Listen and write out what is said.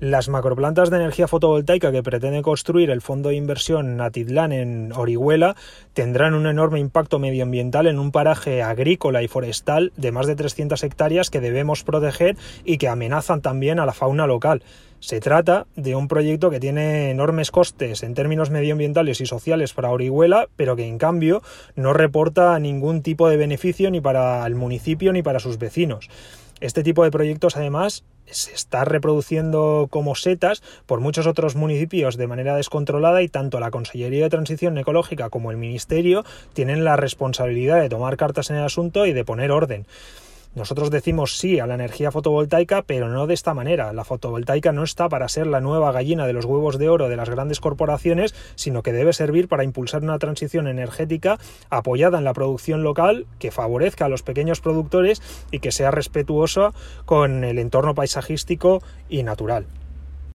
Las macroplantas de energía fotovoltaica que pretende construir el fondo de inversión Natitlán en Orihuela tendrán un enorme impacto medioambiental en un paraje agrícola y forestal de más de 300 hectáreas que debemos proteger y que amenazan también a la fauna local. Se trata de un proyecto que tiene enormes costes en términos medioambientales y sociales para Orihuela, pero que en cambio no reporta ningún tipo de beneficio ni para el municipio ni para sus vecinos. Este tipo de proyectos, además, se está reproduciendo como setas por muchos otros municipios de manera descontrolada y tanto la Consellería de Transición Ecológica como el Ministerio tienen la responsabilidad de tomar cartas en el asunto y de poner orden. Nosotros decimos sí a la energía fotovoltaica, pero no de esta manera. La fotovoltaica no está para ser la nueva gallina de los huevos de oro de las grandes corporaciones, sino que debe servir para impulsar una transición energética apoyada en la producción local, que favorezca a los pequeños productores y que sea respetuosa con el entorno paisajístico y natural.